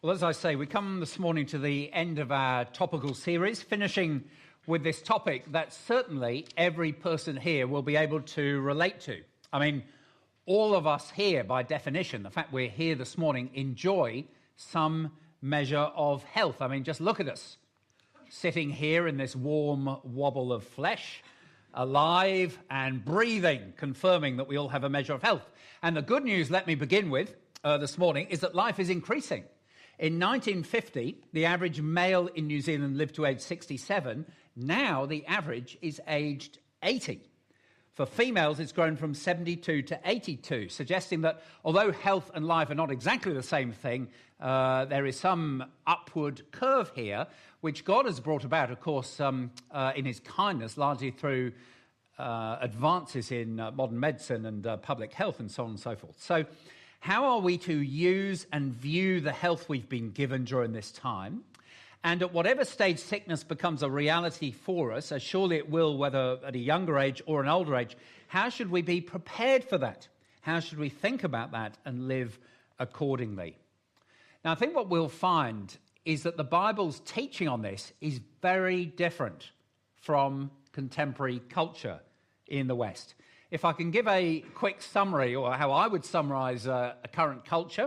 Well, as I say, we come this morning to the end of our topical series, finishing with this topic that certainly every person here will be able to relate to. I mean, all of us here, by definition, the fact we're here this morning, enjoy some measure of health. I mean, just look at us, sitting here in this warm wobble of flesh, alive and breathing, confirming that we all have a measure of health. And the good news, let me begin with this morning, is that life is increasing. In 1950, the average male in New Zealand lived to age 67. Now the average is aged 80. For females, it's grown from 72 to 82, suggesting that although health and life are not exactly the same thing, there is some upward curve here, which God has brought about, of course, in his kindness, largely through advances in modern medicine and public health and so on and so forth. So how are we to use and view the health we've been given during this time? And at whatever stage sickness becomes a reality for us, as surely it will, whether at a younger age or an older age, how should we be prepared for that? How should we think about that and live accordingly? Now, I think what we'll find is that the Bible's teaching on this is very different from contemporary culture in the West. If I can give a quick summary, or how I would summarize a current culture,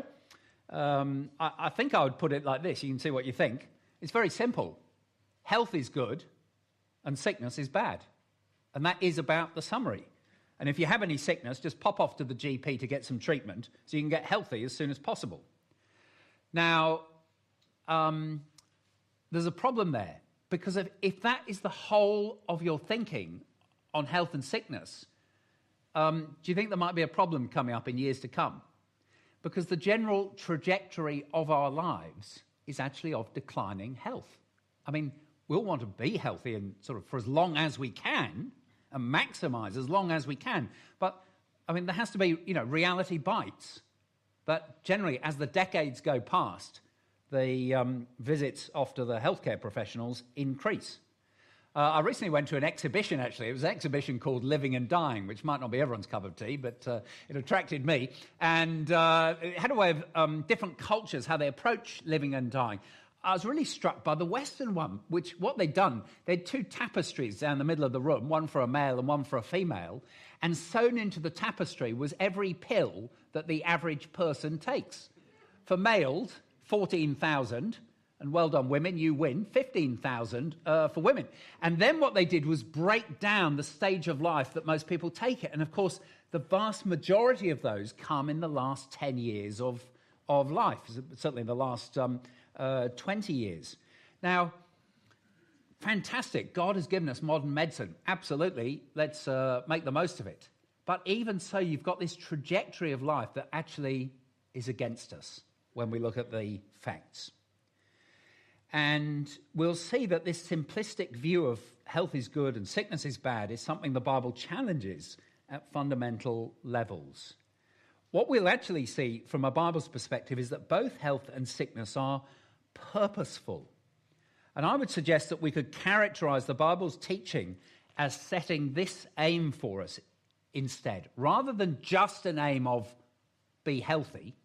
I think I would put it like this. You can see what you think. It's very simple. Health is good and sickness is bad. And that is about the summary. And if you have any sickness, just pop off to the GP to get some treatment so you can get healthy as soon as possible. Now, there's a problem there, because if that is the whole of your thinking on health and sickness, do you think there might be a problem coming up in years to come? Because the general trajectory of our lives is actually of declining health. I mean, we'll want to be healthy and sort of for as long as we can and maximize as long as we can. But, I mean, there has to be, reality bites. But generally, as the decades go past, the visits off to the healthcare professionals increase. I recently went to an exhibition, actually. It was an exhibition called Living and Dying, which might not be everyone's cup of tea, but it attracted me. And it had a way of different cultures, how they approach living and dying. I was really struck by the Western one, which what they'd done, they had two tapestries down the middle of the room, one for a male and one for a female, and sewn into the tapestry was every pill that the average person takes. For males, 14,000. And well done, women, you win, 15,000 for women. And then what they did was break down the stage of life that most people take it. And of course, the vast majority of those come in the last 10 years of life, certainly in the last 20 years. Now, fantastic. God has given us modern medicine. Absolutely. Let's make the most of it. But even so, you've got this trajectory of life that actually is against us when we look at the facts. And we'll see that this simplistic view of health is good and sickness is bad is something the Bible challenges at fundamental levels. What we'll actually see from a Bible's perspective is that both health and sickness are purposeful. And I would suggest that we could characterize the Bible's teaching as setting this aim for us instead. Rather than just an aim of be healthy,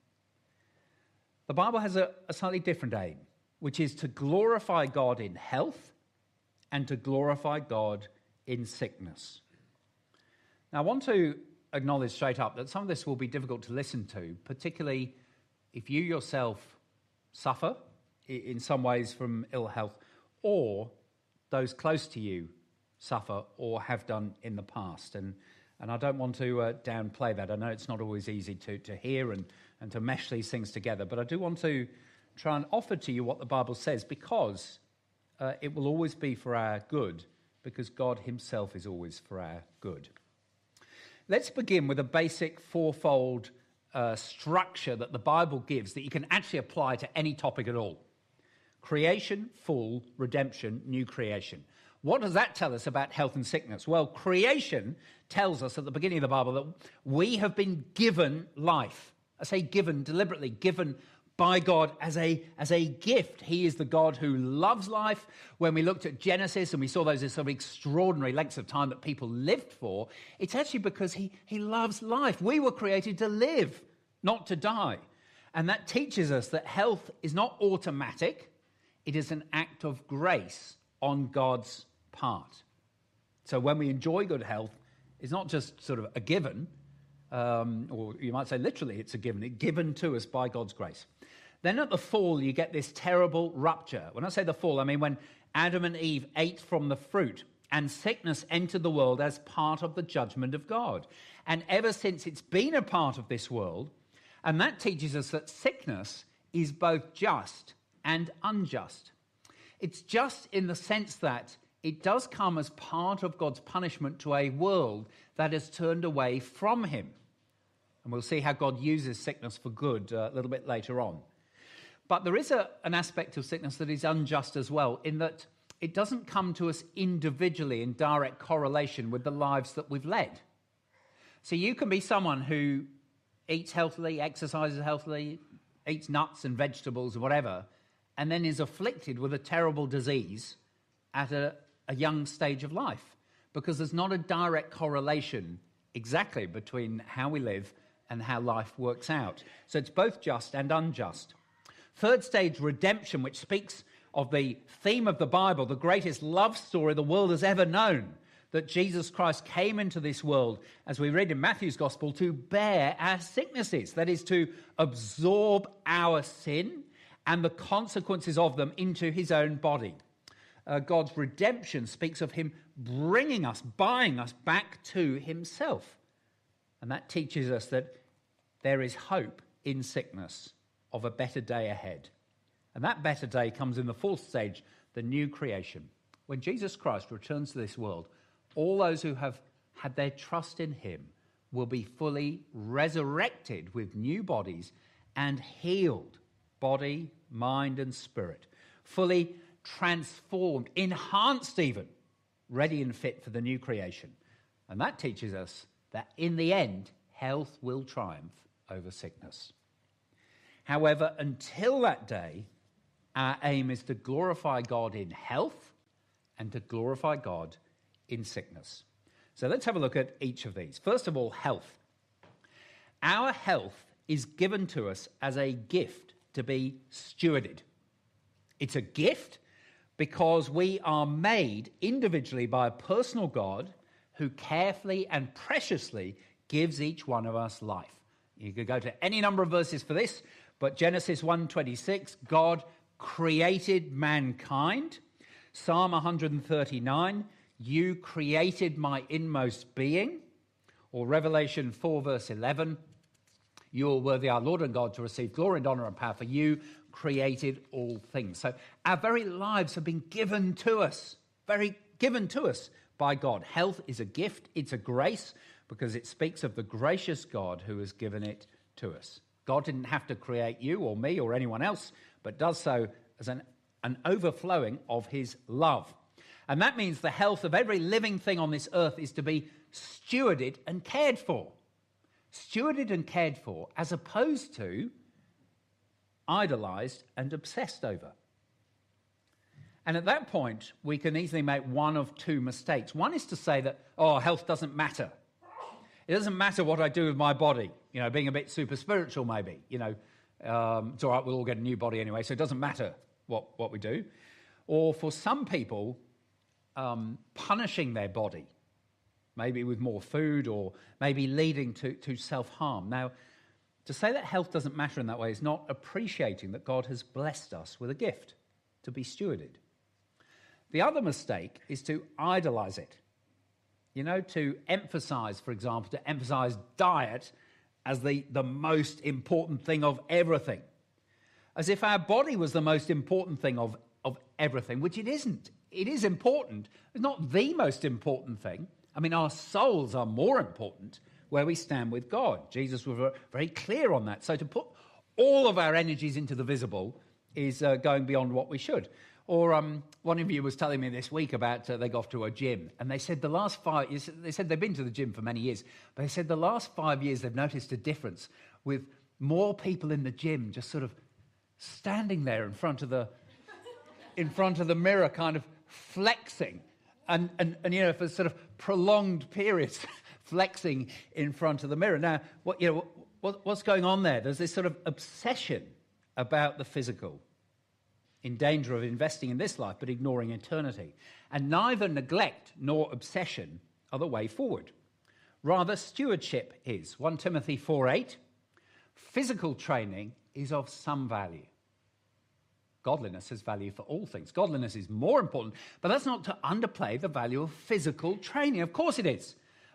the Bible has a slightly different aim, which is to glorify God in health and to glorify God in sickness. Now, I want to acknowledge straight up that some of this will be difficult to listen to, particularly if you yourself suffer in some ways from ill health, or those close to you suffer or have done in the past. And I don't want to downplay that. I know it's not always easy to hear and to mesh these things together, but I do want to try and offer to you what the Bible says, because it will always be for our good, because God himself is always for our good. Let's begin with a basic fourfold structure that the Bible gives that you can actually apply to any topic at all. Creation, fall, redemption, new creation. What does that tell us about health and sickness? Well, creation tells us at the beginning of the Bible that we have been given life. I say given deliberately, given by God as a gift. He is the God who loves life. When we looked at Genesis and we saw those sort of extraordinary lengths of time that people lived for, it's actually because he loves life. We were created to live, not to die. And that teaches us that health is not automatic. It is an act of grace on God's part. So when we enjoy good health, it's not just sort of a given, or you might say literally it's a given. It's given to us by God's grace. Then at the fall, you get this terrible rupture. When I say the fall, I mean when Adam and Eve ate from the fruit and sickness entered the world as part of the judgment of God. And ever since it's been a part of this world, and that teaches us that sickness is both just and unjust. It's just in the sense that it does come as part of God's punishment to a world that has turned away from him. And we'll see how God uses sickness for good a little bit later on. But there is an aspect of sickness that is unjust as well, in that it doesn't come to us individually in direct correlation with the lives that we've led. So you can be someone who eats healthily, exercises healthily, eats nuts and vegetables or whatever, and then is afflicted with a terrible disease at a young stage of life, because there's not a direct correlation exactly between how we live and how life works out. So it's both just and unjust. Third stage, redemption, which speaks of the theme of the Bible, the greatest love story the world has ever known, that Jesus Christ came into this world, as we read in Matthew's Gospel, to bear our sicknesses, that is, to absorb our sin and the consequences of them into his own body. God's redemption speaks of him bringing us, buying us back to himself. And that teaches us that there is hope in sickness of a better day ahead. And that better day comes in the fourth stage, the new creation. When Jesus Christ returns to this world, all those who have had their trust in him will be fully resurrected with new bodies and healed, body, mind, and spirit, fully transformed, enhanced even, ready and fit for the new creation. And that teaches us that in the end, health will triumph over sickness. However, until that day, our aim is to glorify God in health and to glorify God in sickness. So let's have a look at each of these. First of all, health. Our health is given to us as a gift to be stewarded. It's a gift because we are made individually by a personal God who carefully and preciously gives each one of us life. You could go to any number of verses for this, but Genesis 1:26, God created mankind. Psalm 139, you created my inmost being. Or Revelation 4 verse 11, you are worthy, our Lord and God, to receive glory and honor and power, for you created all things. So our very lives have been given to us, by God. Health is a gift, it's a grace, because it speaks of the gracious God who has given it to us. God didn't have to create you or me or anyone else, but does so as an overflowing of his love. And that means the health of every living thing on this earth is to be stewarded and cared for. Stewarded and cared for, as opposed to idolized and obsessed over. And at that point, we can easily make one of two mistakes. One is to say that, health doesn't matter. It doesn't matter what I do with my body, being a bit super spiritual maybe, it's all right, we'll all get a new body anyway, so it doesn't matter what we do. Or for some people, punishing their body, maybe with more food or maybe leading to self-harm. Now, to say that health doesn't matter in that way is not appreciating that God has blessed us with a gift to be stewarded. The other mistake is to idolize it. To emphasize, for example, to emphasize diet as the most important thing of everything. As if our body was the most important thing of everything, which it isn't. It is important. It's not the most important thing. I mean, our souls are more important where we stand with God. Jesus was very clear on that. So to put all of our energies into the visible is going beyond what we should. Or one of you was telling me this week about they go off to a gym, and they said they said they've been to the gym for many years, but they said the last 5 years they've noticed a difference with more people in the gym just sort of standing there in front of the mirror, kind of flexing, and for sort of prolonged periods, flexing in front of the mirror. Now, what's going on there? There's this sort of obsession about the physical, in danger of investing in this life but ignoring eternity. And neither neglect nor obsession are the way forward. Rather, stewardship is. 1 Timothy 4:8, physical training is of some value. Godliness has value for all things. Godliness is more important, but that's not to underplay the value of physical training. Of course it is.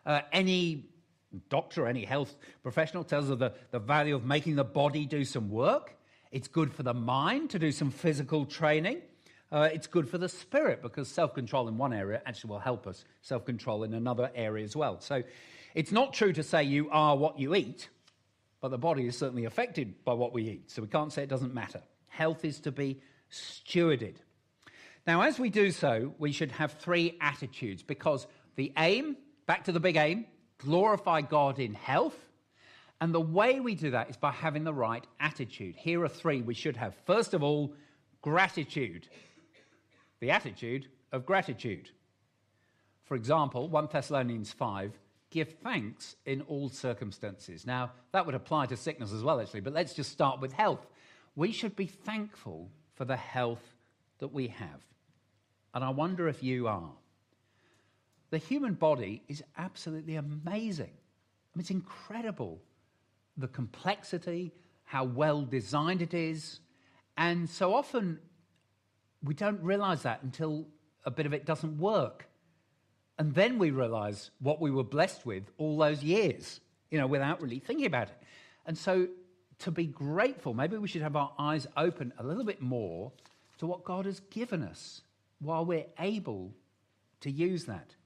Any doctor, any health professional tells us the value of making the body do some work. It's good for the mind to do some physical training. It's good for the spirit because self-control in one area actually will help us self-control in another area as well. So it's not true to say you are what you eat, but the body is certainly affected by what we eat. So we can't say it doesn't matter. Health is to be stewarded. Now, as we do so, we should have three attitudes because the aim, back to the big aim, glorify God in health. And the way we do that is by having the right attitude. Here are three we should have. First of all, gratitude. The attitude of gratitude. For example, 1 Thessalonians 5, give thanks in all circumstances. Now, that would apply to sickness as well, actually, but let's just start with health. We should be thankful for the health that we have. And I wonder if you are. The human body is absolutely amazing. I mean, it's incredible. The complexity, how well designed it is. And so often we don't realize that until a bit of it doesn't work. And then we realize what we were blessed with all those years, without really thinking about it. And so to be grateful, maybe we should have our eyes open a little bit more to what God has given us while we're able to use that.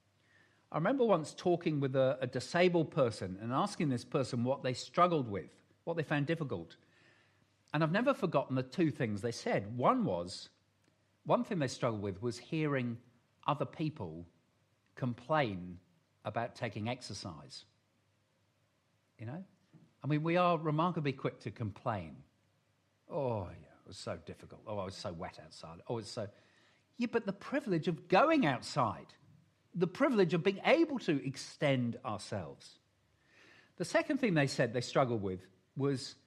I remember once talking with a disabled person and asking this person what they struggled with, what they found difficult. And I've never forgotten the two things they said. One thing they struggled with was hearing other people complain about taking exercise. I mean, we are remarkably quick to complain. Oh, yeah, it was so difficult. Oh, I was so wet outside. Oh, it's so... Yeah, but the privilege of going outside, the privilege of being able to extend ourselves. The second thing they said they struggled with was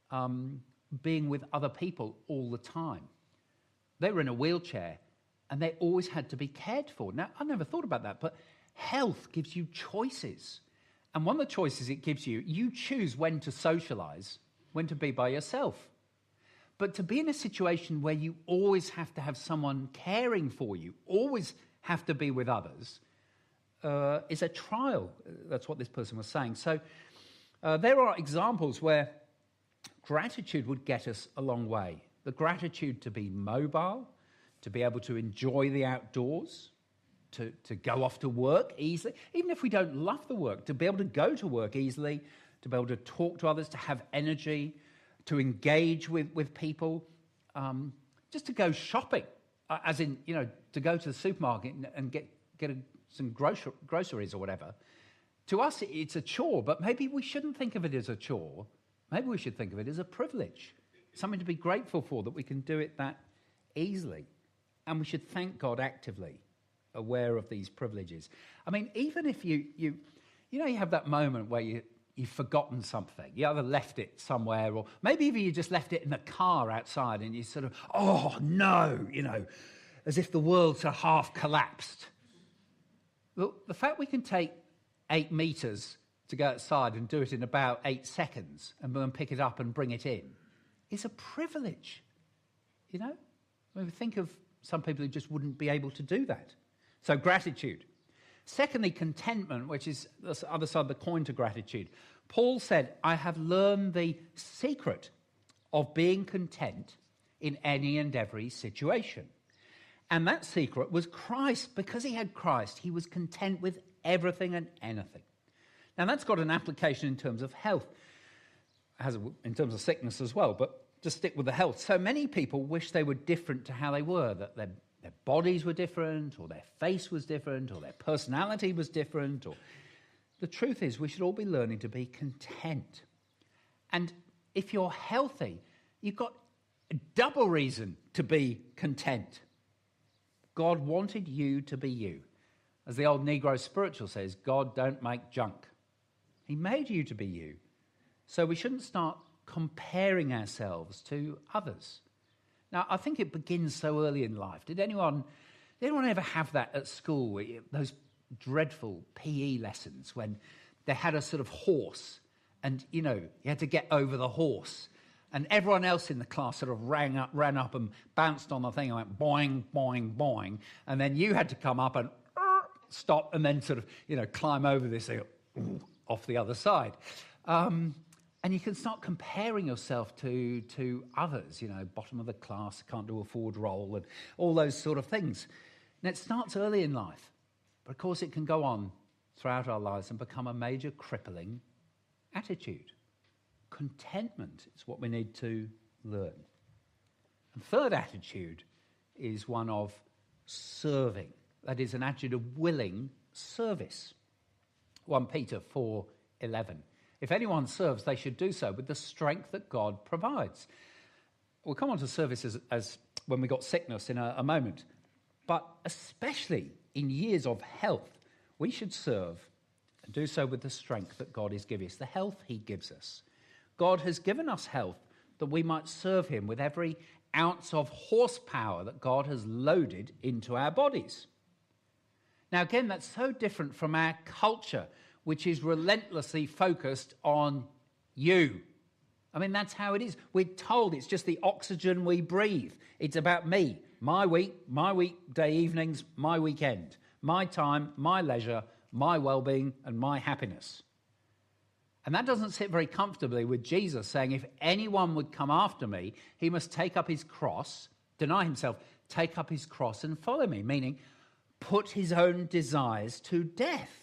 being with other people all the time. They were in a wheelchair and they always had to be cared for. Now, I never thought about that, but health gives you choices. And one of the choices it gives you, you choose when to socialize, when to be by yourself. But to be in a situation where you always have to have someone caring for you, always have to be with others, is a trial. That's what this person was saying. So there are examples where gratitude would get us a long way. The gratitude to be mobile, to be able to enjoy the outdoors, to go off to work easily, even if we don't love the work, to be able to go to work easily, to be able to talk to others, to have energy, to engage with people, just to go shopping, as in, to go to the supermarket and get some groceries or whatever. To us, it's a chore, but maybe we shouldn't think of it as a chore. Maybe we should think of it as a privilege, something to be grateful for, that we can do it that easily. And we should thank God actively, aware of these privileges. I mean, even if you have that moment where you've forgotten something, you either left it somewhere, or maybe even you just left it in the car outside and you sort of, oh no, as if the world sort of half collapsed. Look, the fact we can take 8 meters to go outside and do it in about 8 seconds and then pick it up and bring it in is a privilege, I mean, think of some people who just wouldn't be able to do that. So gratitude. Secondly, contentment, which is the other side of the coin to gratitude. Paul said, I have learned the secret of being content in any and every situation. And that secret was Christ. Because he had Christ, he was content with everything and anything. Now, that's got an application in terms of health. It has in terms of sickness as well, but just stick with the health. So many people wish they were different to how they were, that their bodies were different, or their face was different, or their personality was different. Or the truth is, we should all be learning to be content. And if you're healthy, you've got a double reason to be content. God wanted you to be you. As the old Negro spiritual says, God don't make junk. He made you to be you. So we shouldn't start comparing ourselves to others. Now, I think it begins so early in life. Did anyone ever have that at school, those dreadful PE lessons when they had a sort of horse and, you had to get over the horse and everyone else in the class sort of ran up and bounced on the thing and went boing, boing, boing, and then you had to come up and stop and then sort of, climb over this thing off the other side. And you can start comparing yourself to others, bottom of the class, can't do a forward roll, and all those sort of things. And it starts early in life, but of course it can go on throughout our lives and become a major crippling attitude. Contentment is what we need to learn. And third attitude is one of serving. That is an attitude of willing service. 1 Peter 4:11. If anyone serves, they should do so with the strength that God provides. We'll come on to service as when we got sickness in a moment. But especially in years of health, we should serve and do so with the strength that God is giving us, the health he gives us. God has given us health that we might serve him with every ounce of horsepower that God has loaded into our bodies. Now, again, that's so different from our culture, which is relentlessly focused on you. I mean, that's how it is. We're told it's just the oxygen we breathe. It's about me, my weekday evenings, my weekend, my time, my leisure, my well-being, and my happiness. And that doesn't sit very comfortably with Jesus saying, if anyone would come after me, he must take up his cross, deny himself, take up his cross and follow me, meaning put his own desires to death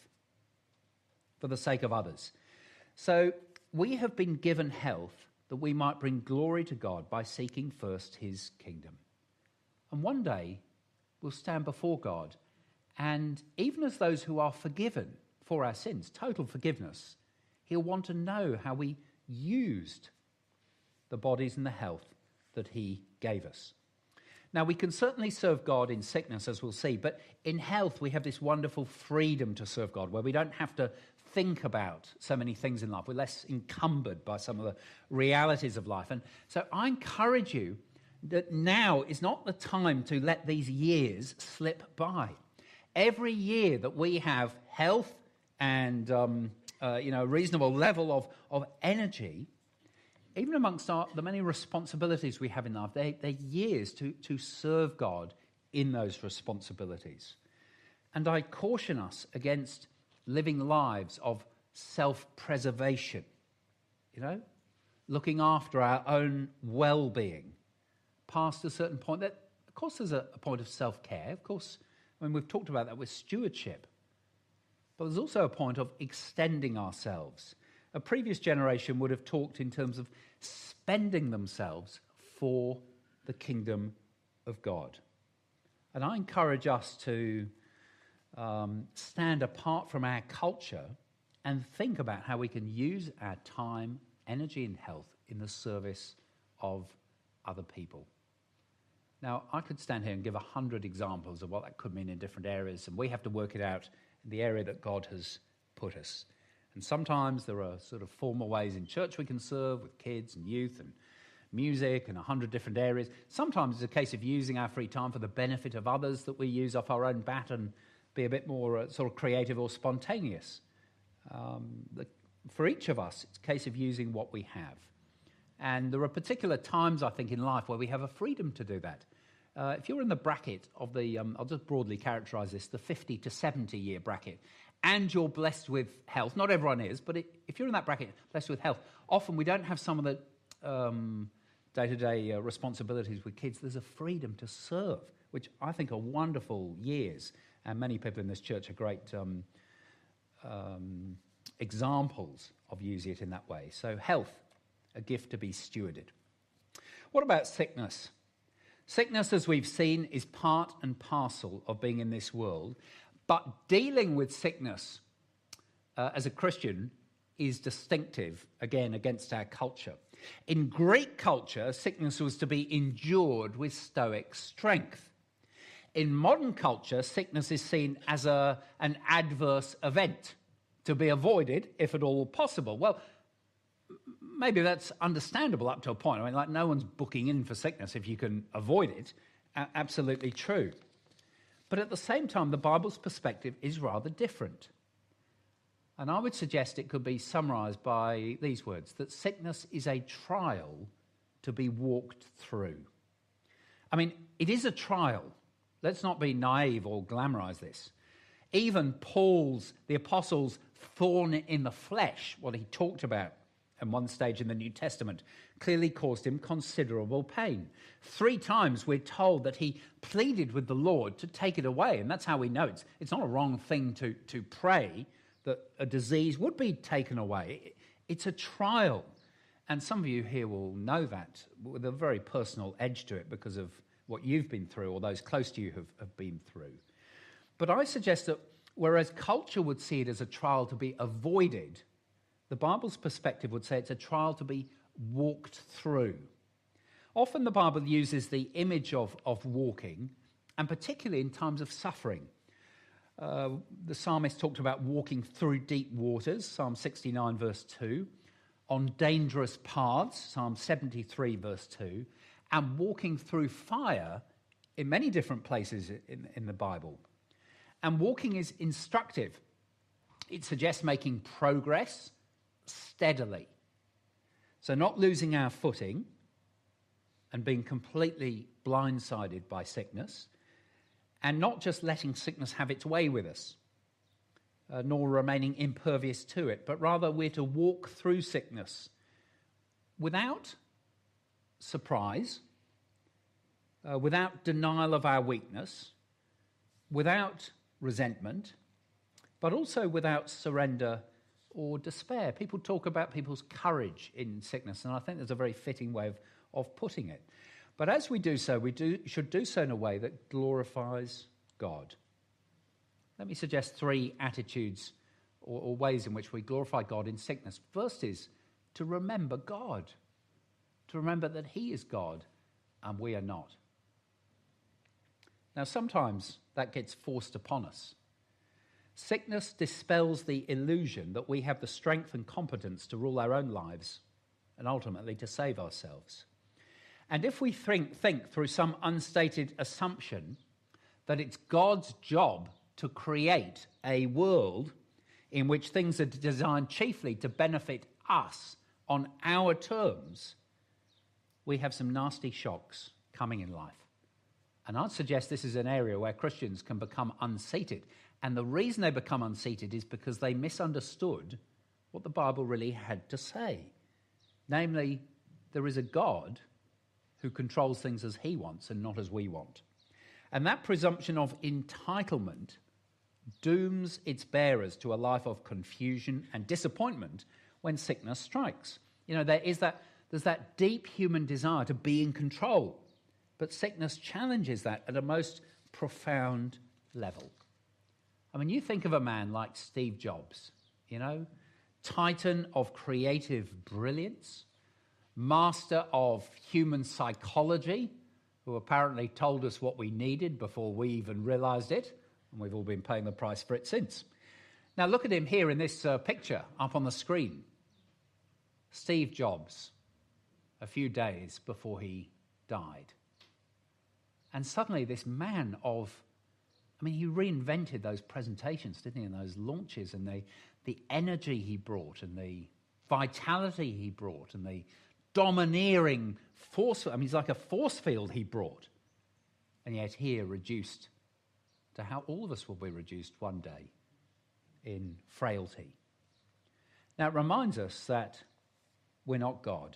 for the sake of others. So we have been given health that we might bring glory to God by seeking first his kingdom. And one day we'll stand before God, and even as those who are forgiven for our sins, total forgiveness, he'll want to know how we used the bodies and the health that he gave us. Now, we can certainly serve God in sickness, as we'll see, but in health we have this wonderful freedom to serve God, where we don't have to think about so many things in life. We're less encumbered by some of the realities of life. And so I encourage you that now is not the time to let these years slip by. Every year that we have health and a reasonable level of energy, even amongst the many responsibilities we have in life, they're years to serve God in those responsibilities. And I caution us against living lives of self-preservation, looking after our own well-being past a certain point. That, of course, there's a point of self-care. Of course, we've talked about that with stewardship. But there's also a point of extending ourselves. A previous generation would have talked in terms of spending themselves for the kingdom of God. And I encourage us to stand apart from our culture and think about how we can use our time, energy, and health in the service of other people. Now, I could stand here and give 100 examples of what that could mean in different areas, and we have to work it out in the area that God has put us. And sometimes there are sort of formal ways in church we can serve with kids and youth and music and 100 different areas. Sometimes it's a case of using our free time for the benefit of others, that we use off our own bat and be a bit more sort of creative or spontaneous. For each of us, it's a case of using what we have. And there are particular times, I think, in life where we have a freedom to do that. If you're in the bracket of the, I'll just broadly characterize this, the 50 to 70 year bracket, and you're blessed with health, not everyone is, but if you're in that bracket, blessed with health, often we don't have some of the day-to-day responsibilities with kids. There's a freedom to serve, which I think are wonderful years, and many people in this church are great examples of using it in that way. So health, a gift to be stewarded. What about sickness? Sickness, as we've seen, is part and parcel of being in this world, but dealing with sickness as a Christian is distinctive, again, against our culture. In Greek culture, sickness was to be endured with stoic strength. In modern culture, sickness is seen as an adverse event to be avoided if at all possible. Well, maybe that's understandable up to a point. I mean, like, no one's booking in for sickness if you can avoid it. Absolutely true. But at the same time, the Bible's perspective is rather different. And I would suggest it could be summarized by these words, that sickness is a trial to be walked through. I mean, it is a trial. Let's not be naive or glamorize this. Even the apostle's thorn in the flesh, what he talked about at one stage in the New Testament, clearly caused him considerable pain. 3 times we're told that he pleaded with the Lord to take it away, and that's how we know it's not a wrong thing to pray that a disease would be taken away. It's a trial. And some of you here will know that with a very personal edge to it because of what you've been through or those close to you have been through. But I suggest that whereas culture would see it as a trial to be avoided, the Bible's perspective would say it's a trial to be walked through. Often the Bible uses the image of walking, and particularly in times of suffering. The psalmist talked about walking through deep waters, Psalm 69 verse 2, on dangerous paths, Psalm 73 verse 2, and walking through fire in many different places in the Bible. And walking is instructive. It suggests making progress steadily. So not losing our footing and being completely blindsided by sickness, and not just letting sickness have its way with us, nor remaining impervious to it, but rather we're to walk through sickness without surprise, without denial of our weakness, without resentment, but also without surrender or despair. People talk about people's courage in sickness, and I think there's a very fitting way of putting it. But as we do so, should do so in a way that glorifies God. Let me suggest 3 attitudes or ways in which we glorify God in sickness. First is to remember God, to remember that he is God and we are not. Now, sometimes that gets forced upon us. Sickness dispels the illusion that we have the strength and competence to rule our own lives and ultimately to save ourselves. And if we think through some unstated assumption that it's God's job to create a world in which things are designed chiefly to benefit us on our terms, we have some nasty shocks coming in life. And I'd suggest this is an area where Christians can become unseated. And the reason they become unseated is because they misunderstood what the Bible really had to say. Namely, there is a God who controls things as he wants and not as we want. And that presumption of entitlement dooms its bearers to a life of confusion and disappointment when sickness strikes. You know, there's that deep human desire to be in control, but sickness challenges that at a most profound level. I mean, you think of a man like Steve Jobs, you know, titan of creative brilliance, master of human psychology, who apparently told us what we needed before we even realized it, and we've all been paying the price for it since. Now look at him here in this picture up on the screen. Steve Jobs, a few days before he died. And suddenly this man he reinvented those presentations, didn't he, and those launches, and the energy he brought, and the vitality he brought, and the domineering force. I mean, he's like a force field he brought. And yet here reduced to how all of us will be reduced one day in frailty. Now, it reminds us that we're not God.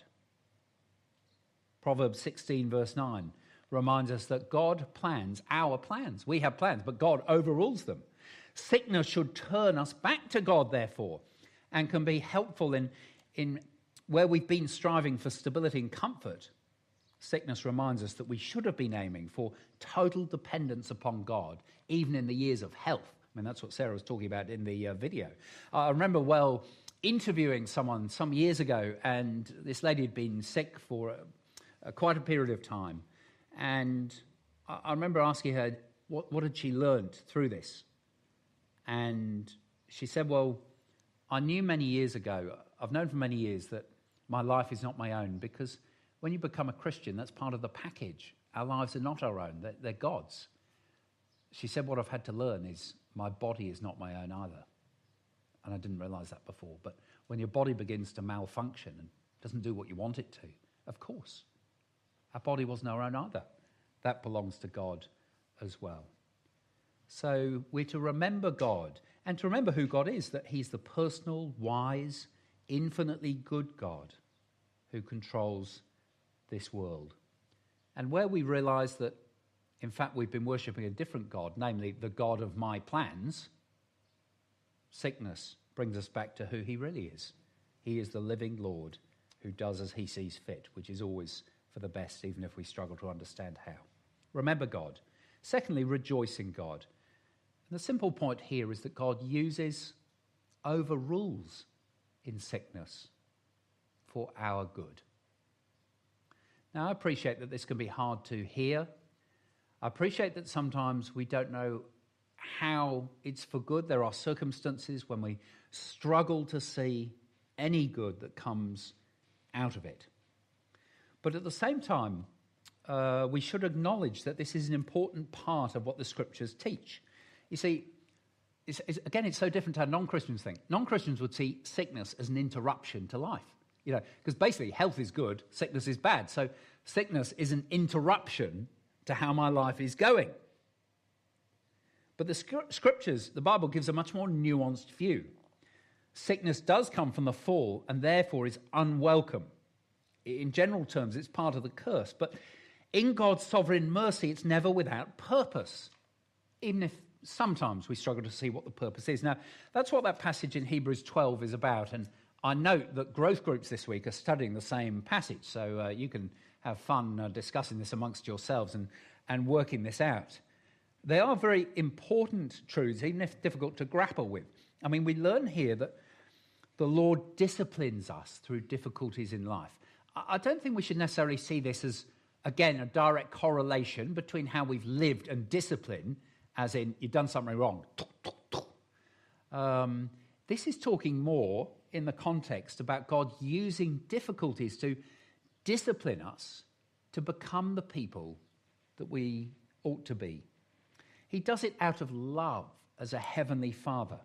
Proverbs 16, verse 9, reminds us that God plans our plans. We have plans, but God overrules them. Sickness should turn us back to God, therefore, and can be helpful in where we've been striving for stability and comfort. Sickness reminds us that we should have been aiming for total dependence upon God, even in the years of health. I mean, that's what Sarah was talking about in the video. I remember interviewing someone some years ago, and this lady had been sick for quite a period of time. And I remember asking her, what had she learned through this? And she said, well, I knew many years ago, I've known for many years that my life is not my own, because when you become a Christian, that's part of the package. Our lives are not our own, they're God's. She said, what I've had to learn is my body is not my own either. And I didn't realize that before. But when your body begins to malfunction and doesn't do what you want it to, of course, our body wasn't our own either. That belongs to God as well. So we're to remember God, and to remember who God is, that he's the personal, wise, infinitely good God who controls this world. And where we realize that, in fact, we've been worshipping a different God, namely the God of my plans, sickness brings us back to who he really is. He is the living Lord who does as he sees fit, which is always for the best, even if we struggle to understand how. Remember God. Secondly, rejoice in God. And the simple point here is that God overrules in sickness for our good. Now, I appreciate that this can be hard to hear. I appreciate that sometimes we don't know how it's for good. There are circumstances when we struggle to see any good that comes out of it. But at the same time, we should acknowledge that this is an important part of what the scriptures teach. You see, it's so different to how non-Christians think. Non-Christians would see sickness as an interruption to life. Because basically health is good, sickness is bad. So sickness is an interruption to how my life is going. But the scriptures, the Bible gives a much more nuanced view. Sickness does come from the fall and therefore is unwelcome. In general terms, it's part of the curse. But in God's sovereign mercy, it's never without purpose, even if sometimes we struggle to see what the purpose is. Now, that's what that passage in Hebrews 12 is about. And I note that growth groups this week are studying the same passage, so you can have fun discussing this amongst yourselves and working this out. They are very important truths, even if difficult to grapple with. I mean, we learn here that the Lord disciplines us through difficulties in life. I don't think we should necessarily see this as, again, a direct correlation between how we've lived and discipline, as in, you've done something wrong. This is talking more in the context about God using difficulties to discipline us to become the people that we ought to be. He does it out of love as a heavenly Father.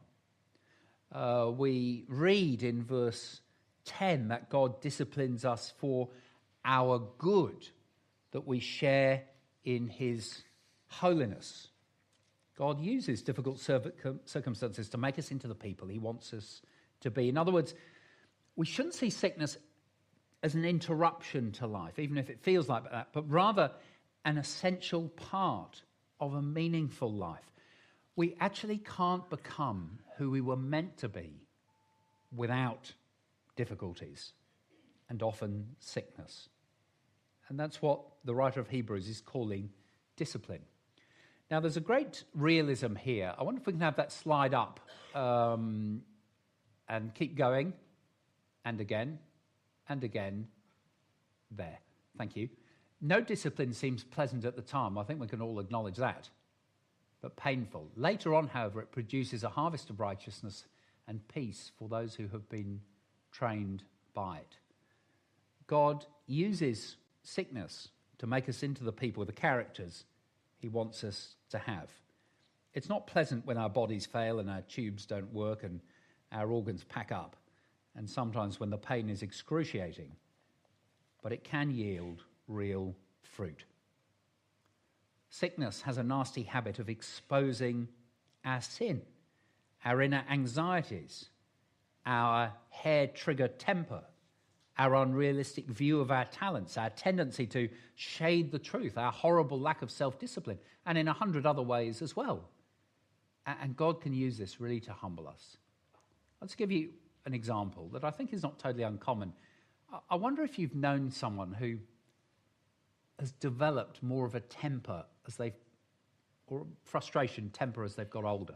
We read in verse 10 that God disciplines us for our good, that we share in his holiness. God uses difficult circumstances to make us into the people he wants us to be. In other words, we shouldn't see sickness as an interruption to life, even if it feels like that, but rather an essential part of a meaningful life. We actually can't become who we were meant to be without difficulties and often sickness. And that's what the writer of Hebrews is calling discipline. Now, there's a great realism here. I wonder if we can have that slide up and keep going, and again, and again. There. Thank you. No discipline seems pleasant at the time. I think we can all acknowledge that. But painful. Later on, however, it produces a harvest of righteousness and peace for those who have been trained by it. God uses sickness to make us into the people, the characters he wants us to have. It's not pleasant when our bodies fail and our tubes don't work and our organs pack up, and sometimes when the pain is excruciating, but it can yield real fruit. Sickness has a nasty habit of exposing our sin, our inner anxieties, our hair-triggered temper, our unrealistic view of our talents, our tendency to shade the truth, our horrible lack of self-discipline, and in 100 other ways as well. And God can use this really to humble us. Let's give you an example that I think is not totally uncommon. I wonder if you've known someone who has developed more of a temper or frustration temper as they've got older.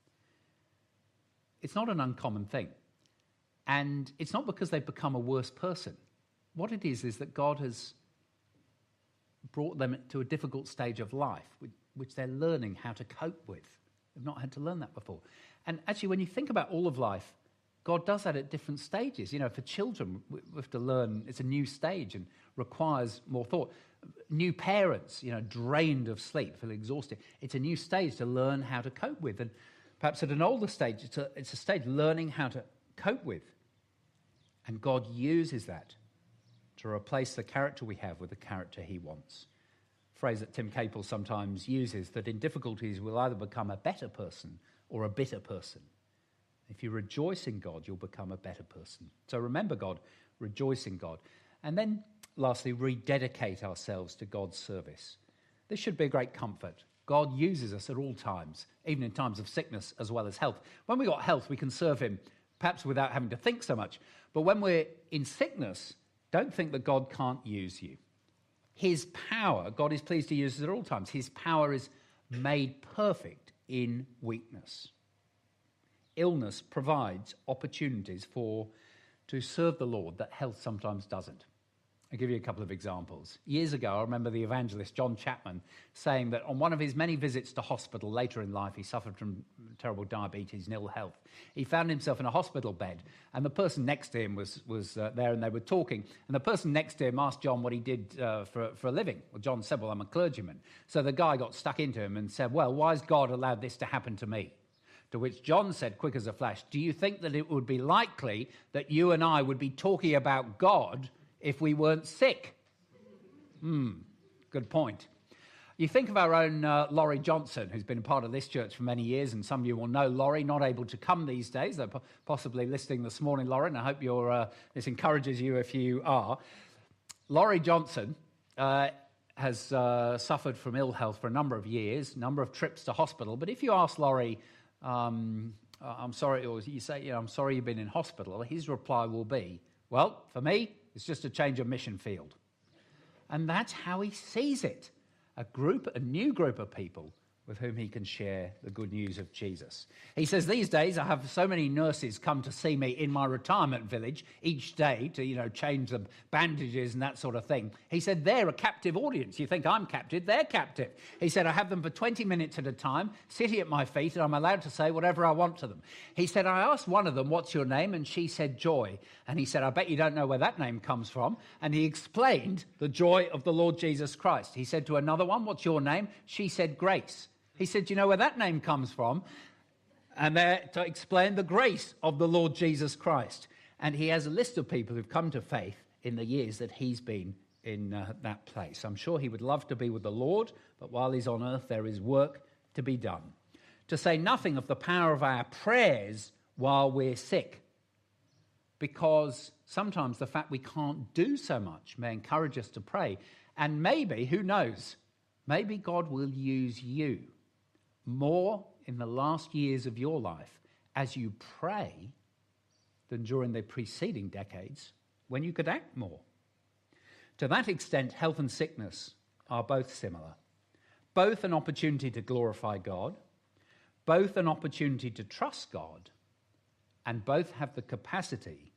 It's not an uncommon thing. And it's not because they've become a worse person. What it is that God has brought them to a difficult stage of life, which they're learning how to cope with. They've not had to learn that before. And actually, when you think about all of life, God does that at different stages. You know, for children, we have to learn it's a new stage and requires more thought. New parents, you know, drained of sleep, feel exhausted. It's a new stage to learn how to cope with. And perhaps at an older stage, it's a stage learning how to cope with. And God uses that to replace the character we have with the character he wants. A phrase that Tim Capel sometimes uses, that in difficulties we'll either become a better person or a bitter person. If you rejoice in God, you'll become a better person. So remember God, rejoice in God. And then, lastly, rededicate ourselves to God's service. This should be a great comfort. God uses us at all times, even in times of sickness as well as health. When we've got health, we can serve him, perhaps without having to think so much. But when we're in sickness, don't think that God can't use you. His power, God is pleased to use us at all times. His power is made perfect in weakness. Illness provides opportunities to serve the Lord that health sometimes doesn't. I'll give you a couple of examples. Years ago, I remember the evangelist John Chapman saying that on one of his many visits to hospital later in life, he suffered from terrible diabetes and ill health. He found himself in a hospital bed, and the person next to him was there, and they were talking. And the person next to him asked John what he did for a living. Well, John said, "Well, I'm a clergyman." So the guy got stuck into him and said, "Well, why has God allowed this to happen to me?" To which John said, quick as a flash, "Do you think that it would be likely that you and I would be talking about God if we weren't sick?" Good point. You think of our own Laurie Johnson, who's been part of this church for many years, and some of you will know Laurie, not able to come these days. They're possibly listening this morning, Laurie, and I hope this encourages you if you are. Laurie Johnson has suffered from ill health for a number of years, number of trips to hospital. But if you ask Laurie, I'm sorry, or you say, I'm sorry you've been in hospital, his reply will be, well, for me, it's just a change of mission field. And that's how he sees it. A new group of people with whom he can share the good news of Jesus. He says, these days I have so many nurses come to see me in my retirement village each day to, change the bandages and that sort of thing. He said, they're a captive audience. You think I'm captive? They're captive. He said, I have them for 20 minutes at a time, sitting at my feet, and I'm allowed to say whatever I want to them. He said, I asked one of them, what's your name? And she said, Joy. And he said, I bet you don't know where that name comes from. And he explained the joy of the Lord Jesus Christ. He said to another one, what's your name? She said, Grace. He said, do you know where that name comes from? And there to explain the grace of the Lord Jesus Christ. And he has a list of people who've come to faith in the years that he's been in that place. I'm sure he would love to be with the Lord, but while he's on earth, there is work to be done. To say nothing of the power of our prayers while we're sick. Because sometimes the fact we can't do so much may encourage us to pray. And maybe, who knows, maybe God will use you more in the last years of your life as you pray than during the preceding decades when you could act more. To that extent, health and sickness are both similar. Both an opportunity to glorify God, both an opportunity to trust God, and both have the capacity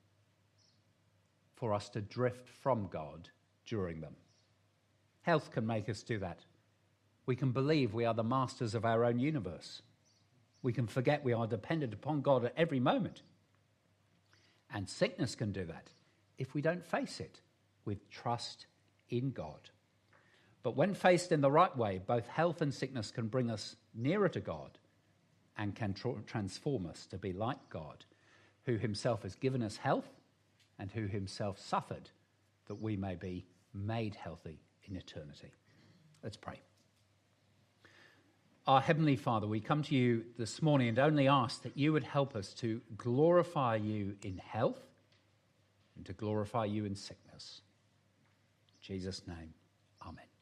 for us to drift from God during them. Health can make us do that. We can believe we are the masters of our own universe. We can forget we are dependent upon God at every moment. And sickness can do that if we don't face it with trust in God. But when faced in the right way, both health and sickness can bring us nearer to God and can transform us to be like God, who himself has given us health and who himself suffered that we may be made healthy in eternity. Let's pray. Our Heavenly Father, we come to you this morning and only ask that you would help us to glorify you in health and to glorify you in sickness. In Jesus' name, amen.